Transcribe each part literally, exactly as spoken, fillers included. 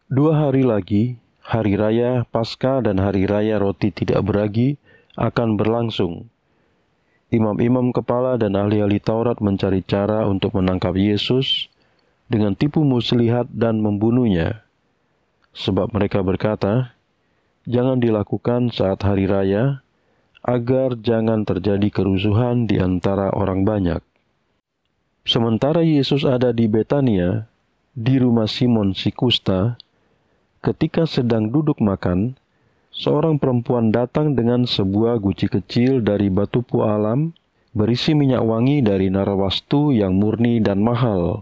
Dua hari lagi, hari raya Paskah dan hari raya roti tidak beragi akan berlangsung. Imam-imam kepala dan ahli-ahli Taurat mencari cara untuk menangkap Yesus dengan tipu muslihat dan membunuhnya. Sebab mereka berkata, jangan dilakukan saat hari raya, agar jangan terjadi kerusuhan di antara orang banyak. Sementara Yesus ada di Betania, di rumah Simon si kusta, ketika sedang duduk makan, seorang perempuan datang dengan sebuah guci kecil dari batu pualam, berisi minyak wangi dari narwastu yang murni dan mahal.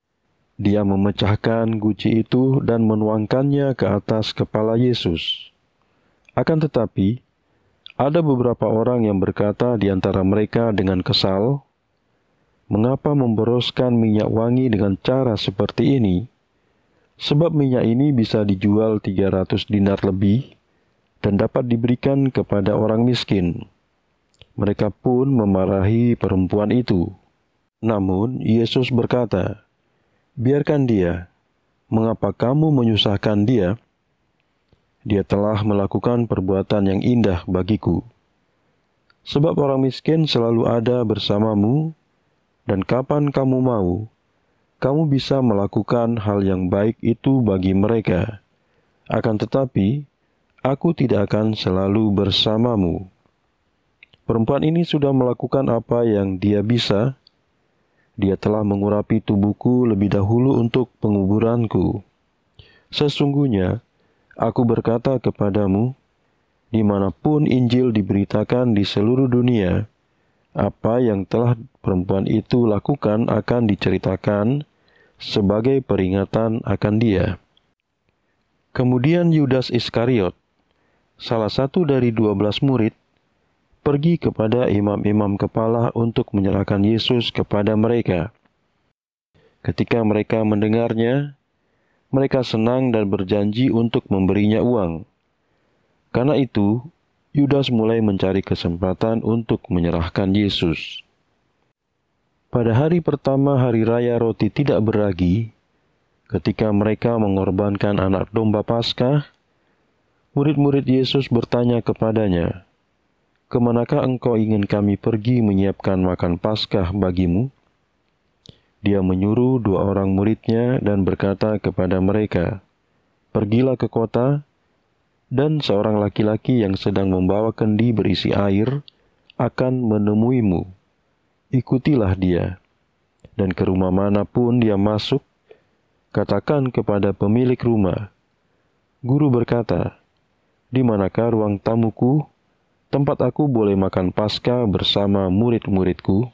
Dia memecahkan guci itu dan menuangkannya ke atas kepala Yesus. Akan tetapi, ada beberapa orang yang berkata di antara mereka dengan kesal, "Mengapa memboroskan minyak wangi dengan cara seperti ini? Sebab minyak ini bisa dijual tiga ratus dinar lebih dan dapat diberikan kepada orang miskin." Mereka pun memarahi perempuan itu. Namun Yesus berkata, "Biarkan dia. Mengapa kamu menyusahkan dia? Dia telah melakukan perbuatan yang indah bagiku. Sebab orang miskin selalu ada bersamamu, dan kapan kamu mau, kamu bisa melakukan hal yang baik itu bagi mereka. Akan tetapi, aku tidak akan selalu bersamamu." Perempuan ini sudah melakukan apa yang dia bisa. Dia telah mengurapi tubuhku lebih dahulu untuk penguburanku. Sesungguhnya, aku berkata kepadamu, dimanapun Injil diberitakan di seluruh dunia, apa yang telah perempuan itu lakukan akan diceritakan sebagai peringatan akan dia. Kemudian Yudas Iskariot, salah satu dari dua belas murid, pergi kepada imam-imam kepala untuk menyerahkan Yesus kepada mereka. Ketika mereka mendengarnya, mereka senang dan berjanji untuk memberinya uang. Karena itu, Yudas mulai mencari kesempatan untuk menyerahkan Yesus. Pada hari pertama hari raya roti tidak beragi, ketika mereka mengorbankan anak domba Paskah, murid-murid Yesus bertanya kepadanya, "Kemanakah engkau ingin kami pergi menyiapkan makan Paskah bagimu?" Dia menyuruh dua orang muridnya dan berkata kepada mereka, "Pergilah ke kota, dan seorang laki-laki yang sedang membawa kendi berisi air akan menemuimu. Ikutilah dia, dan ke rumah manapun dia masuk, katakan kepada pemilik rumah, 'Guru berkata, di manakah ruang tamuku, tempat aku boleh makan Paskah bersama murid-muridku?'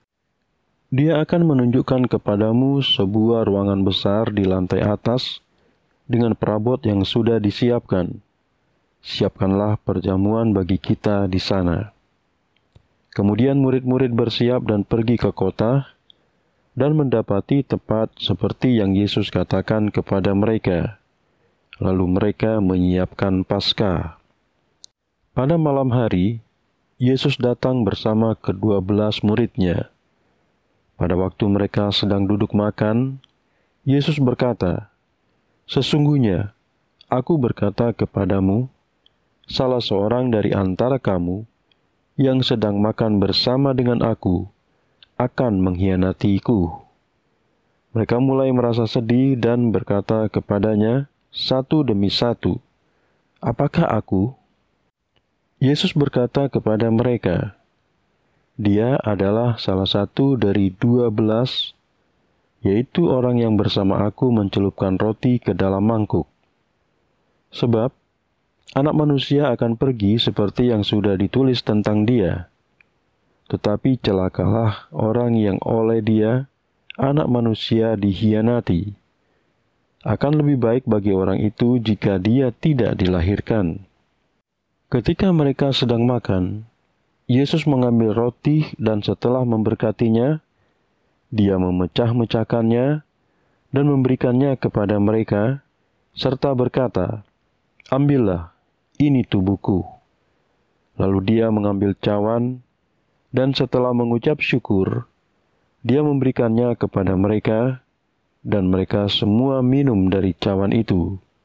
Dia akan menunjukkan kepadamu sebuah ruangan besar di lantai atas dengan perabot yang sudah disiapkan. Siapkanlah perjamuan bagi kita di sana." Kemudian murid-murid bersiap dan pergi ke kota dan mendapati tepat seperti yang Yesus katakan kepada mereka. Lalu mereka menyiapkan Paskah. Pada malam hari, Yesus datang bersama kedua belas muridnya. Pada waktu mereka sedang duduk makan, Yesus berkata, "Sesungguhnya, aku berkata kepadamu, salah seorang dari antara kamu yang sedang makan bersama dengan aku akan mengkhianatiku." Mereka mulai merasa sedih dan berkata kepadanya satu demi satu, "Apakah aku?" Yesus berkata kepada mereka, "Dia adalah salah satu dari dua belas, yaitu orang yang bersama aku mencelupkan roti ke dalam mangkuk. Sebab, Anak Manusia akan pergi seperti yang sudah ditulis tentang dia. Tetapi celakalah orang yang oleh dia, Anak Manusia dikhianati. Akan lebih baik bagi orang itu jika dia tidak dilahirkan." Ketika mereka sedang makan, Yesus mengambil roti dan setelah memberkatinya, dia memecah-mecahkannya dan memberikannya kepada mereka, serta berkata, "Ambillah, ini tubuhku." Lalu dia mengambil cawan, dan setelah mengucap syukur, dia memberikannya kepada mereka, dan mereka semua minum dari cawan itu.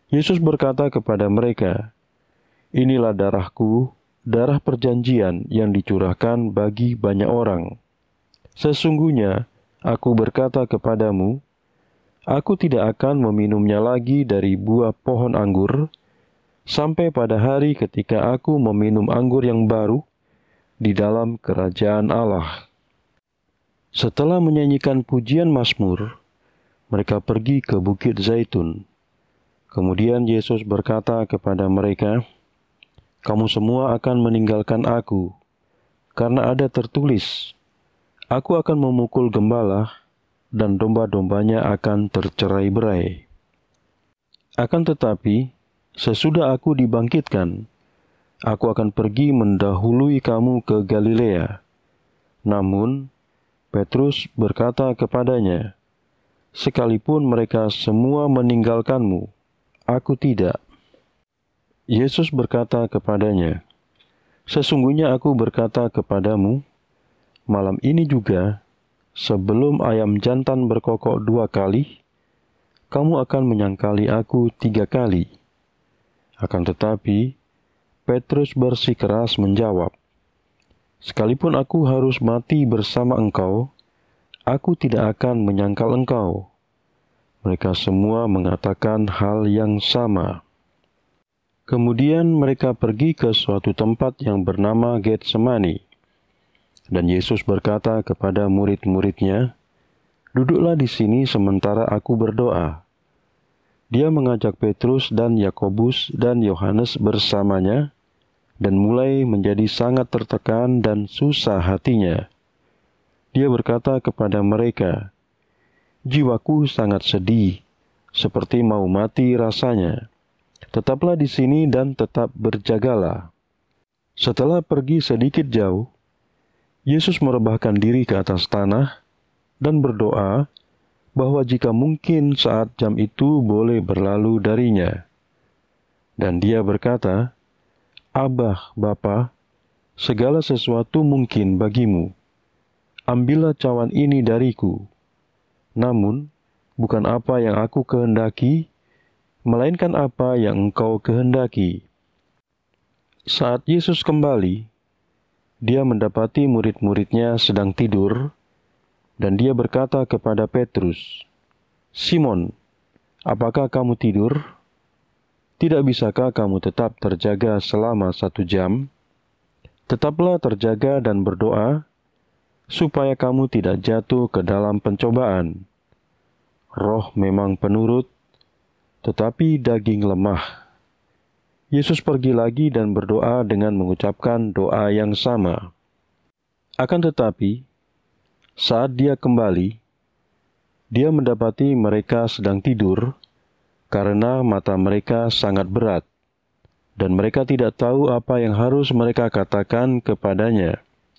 Yesus berkata kepada mereka, "Inilah darahku, darah perjanjian yang dicurahkan bagi banyak orang. Sesungguhnya, aku berkata kepadamu, aku tidak akan meminumnya lagi dari buah pohon anggur, sampai pada hari ketika aku meminum anggur yang baru di dalam kerajaan Allah." Setelah menyanyikan pujian mazmur, mereka pergi ke Bukit Zaitun. Kemudian Yesus berkata kepada mereka, "Kamu semua akan meninggalkan aku, karena ada tertulis, Aku akan memukul gembala, dan domba-dombanya akan tercerai-berai. Akan tetapi, sesudah aku dibangkitkan, aku akan pergi mendahului kamu ke Galilea." Namun, Petrus berkata kepadanya, "Sekalipun mereka semua meninggalkanmu, aku tidak." Yesus berkata kepadanya, "Sesungguhnya aku berkata kepadamu, malam ini juga, sebelum ayam jantan berkokok dua kali, kamu akan menyangkali aku tiga kali." Akan tetapi, Petrus bersikeras menjawab, "Sekalipun aku harus mati bersama engkau, aku tidak akan menyangkal engkau." Mereka semua mengatakan hal yang sama. Kemudian mereka pergi ke suatu tempat yang bernama Getsemani. Dan Yesus berkata kepada murid-muridnya, "Duduklah di sini sementara aku berdoa." Dia mengajak Petrus dan Yakobus dan Yohanes bersamanya, dan mulai menjadi sangat tertekan dan susah hatinya. Dia berkata kepada mereka, "Jiwaku sangat sedih, seperti mau mati rasanya. Tetaplah di sini dan tetap berjagalah." Setelah pergi sedikit jauh, Yesus merebahkan diri ke atas tanah dan berdoa bahwa jika mungkin saat jam itu boleh berlalu darinya. Dan dia berkata, "Abah, Bapa, segala sesuatu mungkin bagimu. Ambillah cawan ini dariku. Namun, bukan apa yang aku kehendaki, melainkan apa yang engkau kehendaki." Saat Yesus kembali, dia mendapati murid-muridnya sedang tidur, dan dia berkata kepada Petrus, "Simon, apakah kamu tidur? Tidak bisakah kamu tetap terjaga selama satu jam? Tetaplah terjaga dan berdoa, supaya kamu tidak jatuh ke dalam pencobaan. Roh memang penurut, tetapi daging lemah." Yesus pergi lagi dan berdoa dengan mengucapkan doa yang sama. Akan tetapi, saat dia kembali, dia mendapati mereka sedang tidur karena mata mereka sangat berat, dan mereka tidak tahu apa yang harus mereka katakan kepadanya.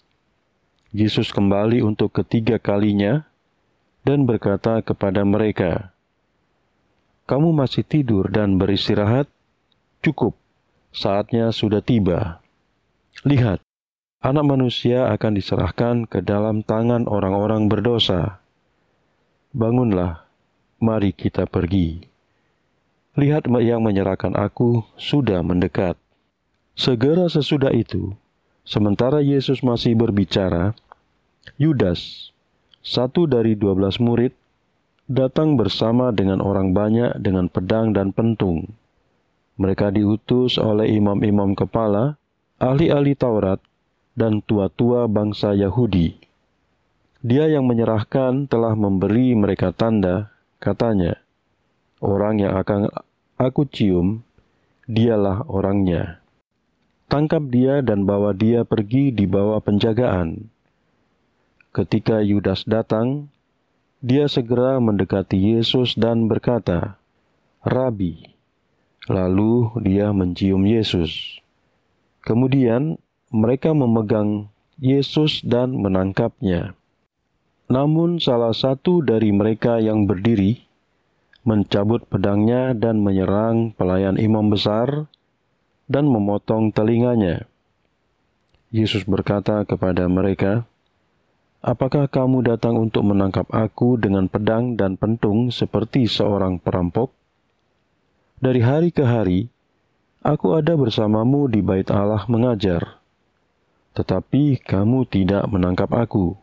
Yesus kembali untuk ketiga kalinya dan berkata kepada mereka, "Kamu masih tidur dan beristirahat? Cukup. Saatnya sudah tiba. Lihat, Anak Manusia akan diserahkan ke dalam tangan orang-orang berdosa. Bangunlah, mari kita pergi. Lihat, yang menyerahkan aku sudah mendekat." Segera sesudah itu, sementara Yesus masih berbicara, Yudas, satu dari dua belas murid, datang bersama dengan orang banyak dengan pedang dan pentung. Mereka diutus oleh imam-imam kepala, ahli-ahli Taurat, dan tua-tua bangsa Yahudi. Dia yang menyerahkan telah memberi mereka tanda, katanya, "Orang yang akan aku cium, dialah orangnya. Tangkap dia dan bawa dia pergi di bawah penjagaan." Ketika Yudas datang, dia segera mendekati Yesus dan berkata, "Rabi." Lalu dia mencium Yesus. Kemudian mereka memegang Yesus dan menangkapnya. Namun salah satu dari mereka yang berdiri mencabut pedangnya dan menyerang pelayan imam besar dan memotong telinganya. Yesus berkata kepada mereka, "Apakah kamu datang untuk menangkap aku dengan pedang dan pentung seperti seorang perampok?" dari hari ke hari, aku ada bersamamu di bait Allah mengajar, tetapi kamu tidak menangkap aku.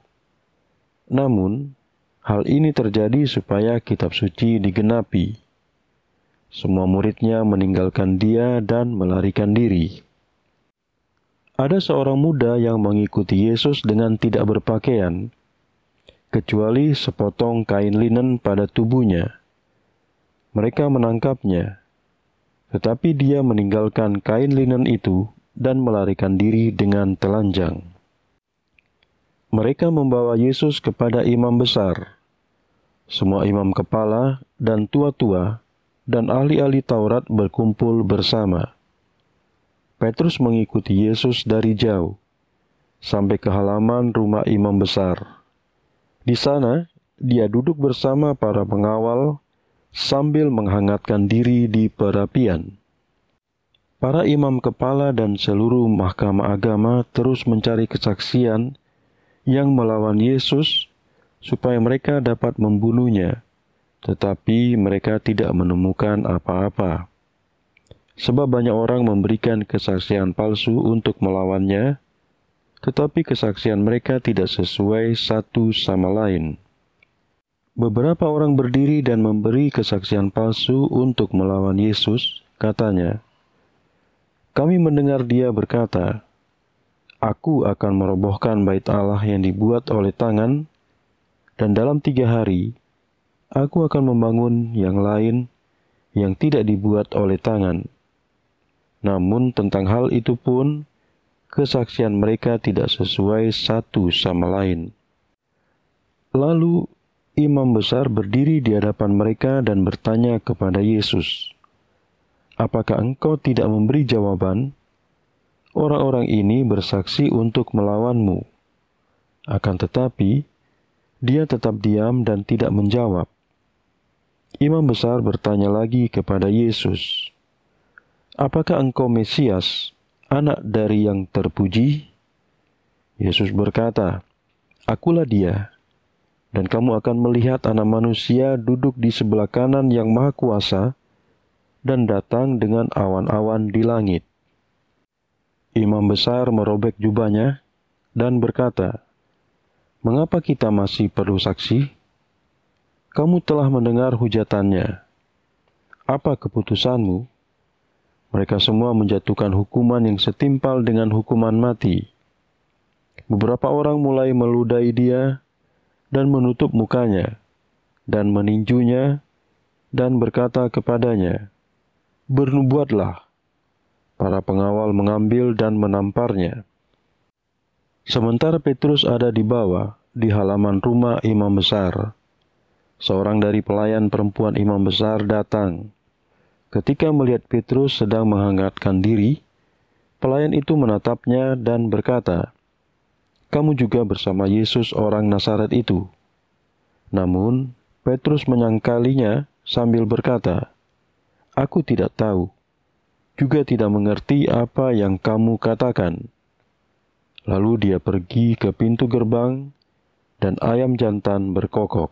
Namun, hal ini terjadi supaya kitab suci digenapi. Semua muridnya meninggalkan dia dan melarikan diri. Ada seorang muda yang mengikuti Yesus dengan tidak berpakaian, kecuali sepotong kain linen pada tubuhnya. Mereka menangkapnya, tetapi dia meninggalkan kain linen itu dan melarikan diri dengan telanjang. Mereka membawa Yesus kepada imam besar. Semua imam kepala dan tua-tua dan ahli-ahli Taurat berkumpul bersama. Petrus mengikuti Yesus dari jauh, sampai ke halaman rumah imam besar. Di sana, dia duduk bersama para pengawal sambil menghangatkan diri di perapian. Para imam kepala dan seluruh mahkamah agama terus mencari kesaksian yang melawan Yesus supaya mereka dapat membunuhnya, tetapi mereka tidak menemukan apa-apa. Sebab banyak orang memberikan kesaksian palsu untuk melawannya, tetapi kesaksian mereka tidak sesuai satu sama lain. Beberapa orang berdiri dan memberi kesaksian palsu untuk melawan Yesus, katanya, "Kami mendengar dia berkata, 'Aku akan merobohkan bait Allah yang dibuat oleh tangan, dan dalam tiga hari, aku akan membangun yang lain yang tidak dibuat oleh tangan.' Namun tentang hal itu pun, kesaksian mereka tidak sesuai satu sama lain." Lalu, imam besar berdiri di hadapan mereka dan bertanya kepada Yesus, "Apakah engkau tidak memberi jawaban? Orang-orang ini bersaksi untuk melawanmu." Akan tetapi, dia tetap diam dan tidak menjawab. Imam besar bertanya lagi kepada Yesus, "Apakah engkau Mesias, anak dari yang terpuji?" Yesus berkata, "Akulah dia, dan kamu akan melihat Anak Manusia duduk di sebelah kanan yang Maha Kuasa dan datang dengan awan-awan di langit." Imam besar merobek jubahnya dan berkata, "Mengapa kita masih perlu saksi? Kamu telah mendengar hujatannya. Apa keputusanmu?" Mereka semua menjatuhkan hukuman yang setimpal dengan hukuman mati. Beberapa orang mulai meludahi dia dan menutup mukanya dan meninjunya dan berkata kepadanya, "Bernubuatlah." Para pengawal mengambil dan menamparnya. Sementara Petrus ada di bawah, di halaman rumah imam besar, seorang dari pelayan perempuan imam besar datang. Ketika melihat Petrus sedang menghangatkan diri, pelayan itu menatapnya dan berkata, "Kamu juga bersama Yesus orang Nazaret itu." Namun, Petrus menyangkalinya sambil berkata, "Aku tidak tahu, juga tidak mengerti apa yang kamu katakan." Lalu dia pergi ke pintu gerbang, dan ayam jantan berkokok.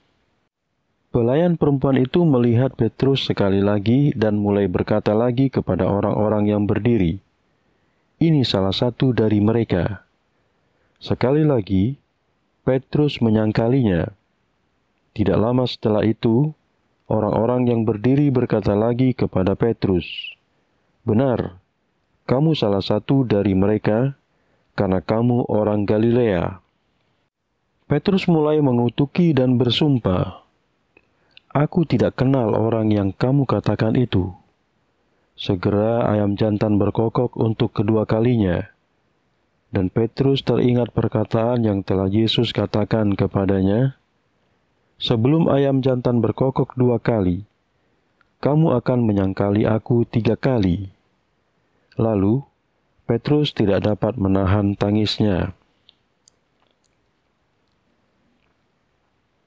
Pelayan perempuan itu melihat Petrus sekali lagi dan mulai berkata lagi kepada orang-orang yang berdiri, "Ini salah satu dari mereka." Sekali lagi, Petrus menyangkalinya. Tidak lama setelah itu, orang-orang yang berdiri berkata lagi kepada Petrus, "Benar, kamu salah satu dari mereka, karena kamu orang Galilea." Petrus mulai mengutuki dan bersumpah, "Aku tidak kenal orang yang kamu katakan itu." Segera ayam jantan berkokok untuk kedua kalinya, dan Petrus teringat perkataan yang telah Yesus katakan kepadanya, "Sebelum ayam jantan berkokok dua kali, kamu akan menyangkali aku tiga kali." Lalu, Petrus tidak dapat menahan tangisnya.